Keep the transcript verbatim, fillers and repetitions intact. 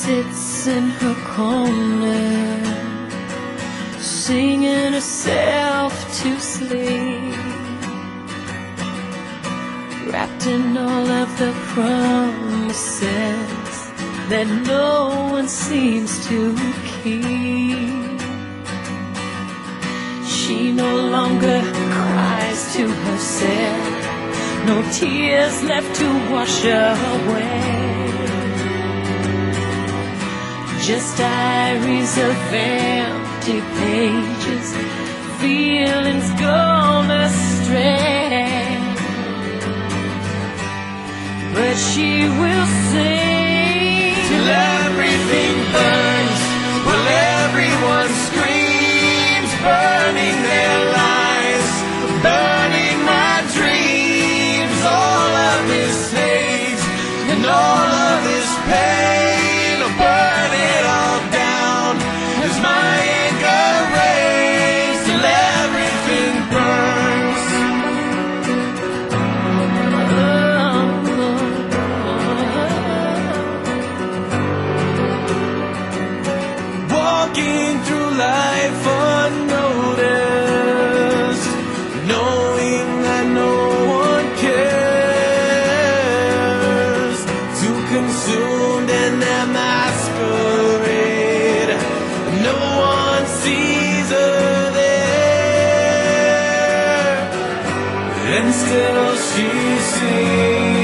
sits in her corner, singing herself to sleep, wrapped in all of the promises that no one seems to keep. She no longer cries to herself, no tears left to wash away, just diaries of empty pages, feelings gone astray. But she will sing till everything burns, while everyone screams, burning their lives, burning my dreams. All of his hate and all of his pain, I'll burn it all down as my anger rains till everything burns. Walking through life unnoticed, knowing that no one cares, too consumed in their masquerade, no one sees her there, and still she sings.